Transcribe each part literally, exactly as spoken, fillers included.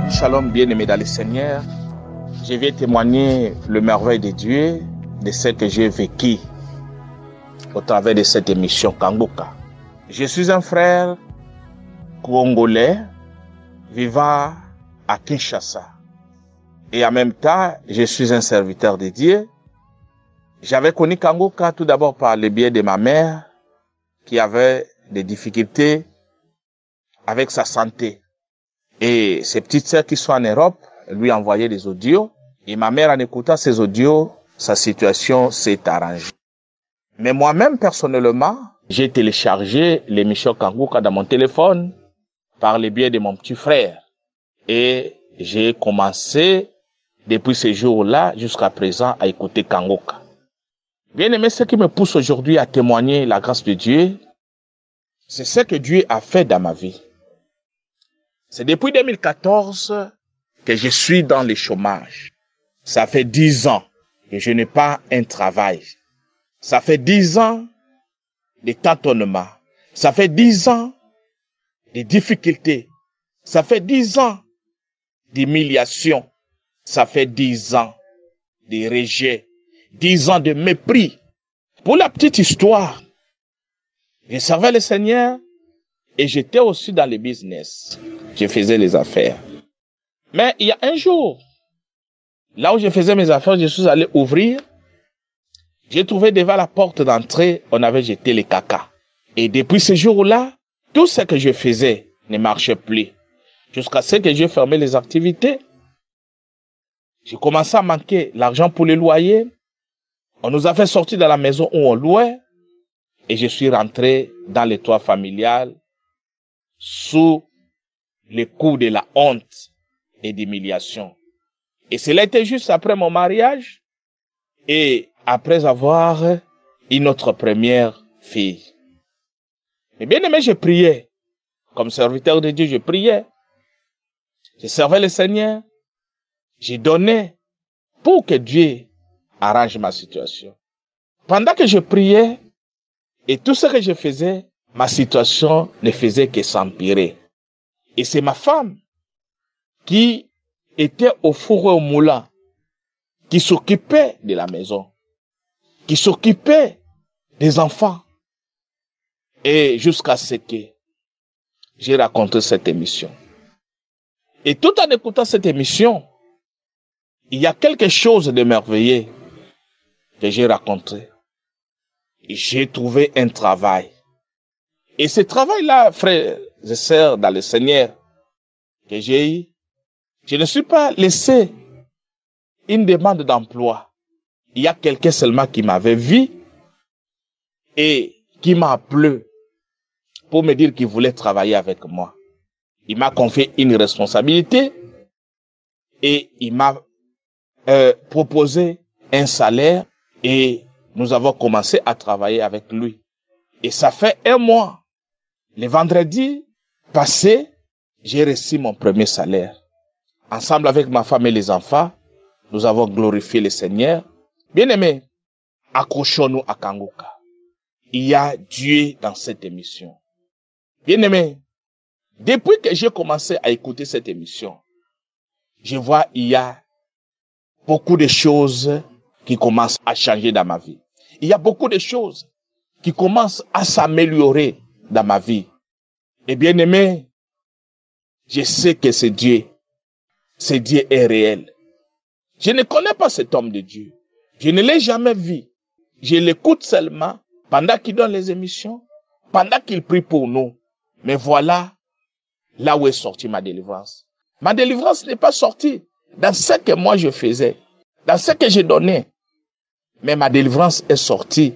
Shalom, bien-aimés dans le Seigneur. Je viens témoigner le merveille de Dieu, de ce que j'ai vécu au travers de cette émission Kanguka. Je suis un frère congolais vivant à Kinshasa. Et en même temps, je suis un serviteur de Dieu. J'avais connu Kanguka tout d'abord par le biais de ma mère qui avait des difficultés avec sa santé. Et ses petites sœurs qui sont en Europe lui envoyaient des audios. Et ma mère, en écoutant ces audios, sa situation s'est arrangée. Mais moi-même, personnellement, j'ai téléchargé l'émission Kanguka dans mon téléphone par le biais de mon petit frère. Et j'ai commencé, depuis ce jour-là, jusqu'à présent, à écouter Kanguka. Bien aimé, ce qui me pousse aujourd'hui à témoigner la grâce de Dieu, c'est ce que Dieu a fait dans ma vie. C'est depuis deux mille quatorze que je suis dans le chômage. Ça fait dix ans que je n'ai pas un travail. Ça fait dix ans de tâtonnement. Ça fait dix ans de difficultés. Ça fait dix ans d'humiliation. Ça fait dix ans de rejet. Dix ans de mépris. Pour la petite histoire, je servais le Seigneur et j'étais aussi dans le business. Je faisais les affaires. Mais il y a un jour, là où je faisais mes affaires, je suis allé ouvrir. J'ai trouvé devant la porte d'entrée, on avait jeté les caca. Et depuis ce jour-là, tout ce que je faisais ne marchait plus. Jusqu'à ce que j'ai fermé les activités. J'ai commencé à manquer l'argent pour les loyers. On nous a fait sortir de la maison où on louait. Et je suis rentré dans le toit familial sous le coup de la honte et d'humiliation. Et cela était juste après mon mariage et après avoir eu notre première fille. Mais bien aimé, je priais. Comme serviteur de Dieu, je priais. Je servais le Seigneur. Je donnais pour que Dieu arrange ma situation. Pendant que je priais et tout ce que je faisais, ma situation ne faisait que s'empirer. Et c'est ma femme qui était au four et au moulin, qui s'occupait de la maison, qui s'occupait des enfants. Et jusqu'à ce que j'ai raconté cette émission. Et tout en écoutant cette émission, il y a quelque chose de merveilleux que j'ai raconté. J'ai trouvé un travail. Et ce travail-là, frères et sœurs dans le Seigneur, que j'ai eu, je ne suis pas laissé une demande d'emploi. Il y a quelqu'un seulement qui m'avait vu et qui m'a appelé pour me dire qu'il voulait travailler avec moi. Il m'a confié une responsabilité et il m'a euh, proposé un salaire et nous avons commencé à travailler avec lui. Et ça fait un mois. Le vendredi passé, j'ai reçu mon premier salaire. Ensemble avec ma femme et les enfants, nous avons glorifié le Seigneur. Bien-aimés, accrochons-nous à Kanguka. Il y a Dieu dans cette émission. Bien-aimés, depuis que j'ai commencé à écouter cette émission, je vois il y a beaucoup de choses qui commencent à changer dans ma vie. Il y a beaucoup de choses qui commencent à s'améliorer dans ma vie. Et bien aimé, je sais que c'est Dieu. Ce Dieu est réel. Je ne connais pas cet homme de Dieu. Je ne l'ai jamais vu. Je l'écoute seulement pendant qu'il donne les émissions, pendant qu'il prie pour nous. Mais voilà là où est sortie ma délivrance. Ma délivrance n'est pas sortie dans ce que moi je faisais, dans ce que j'ai donné. Mais ma délivrance est sortie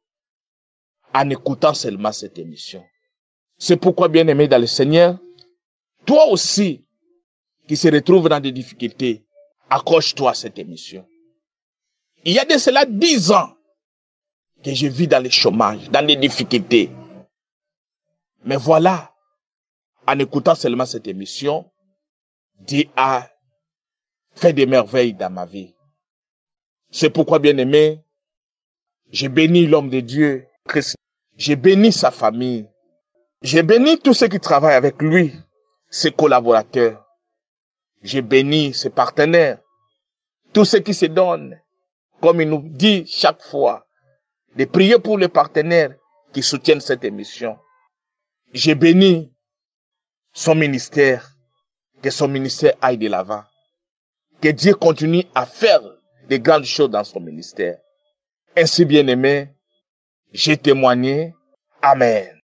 en écoutant seulement cette émission. C'est pourquoi, bien-aimé dans le Seigneur, toi aussi, qui se retrouve dans des difficultés, accroche-toi à cette émission. Il y a de cela dix ans que je vis dans le chômage, dans les difficultés. Mais voilà, en écoutant seulement cette émission, Dieu a fait des merveilles dans ma vie. C'est pourquoi, bien-aimé, j'ai béni l'homme de Dieu, Christ. J'ai béni sa famille. J'ai béni tous ceux qui travaillent avec lui, ses collaborateurs. Je bénis ses partenaires, tous ceux qui se donnent, comme il nous dit chaque fois, de prier pour les partenaires qui soutiennent cette émission. Je bénis son ministère, que son ministère aille de l'avant, que Dieu continue à faire de grandes choses dans son ministère. Ainsi bien aimé, j'ai témoigné. Amen.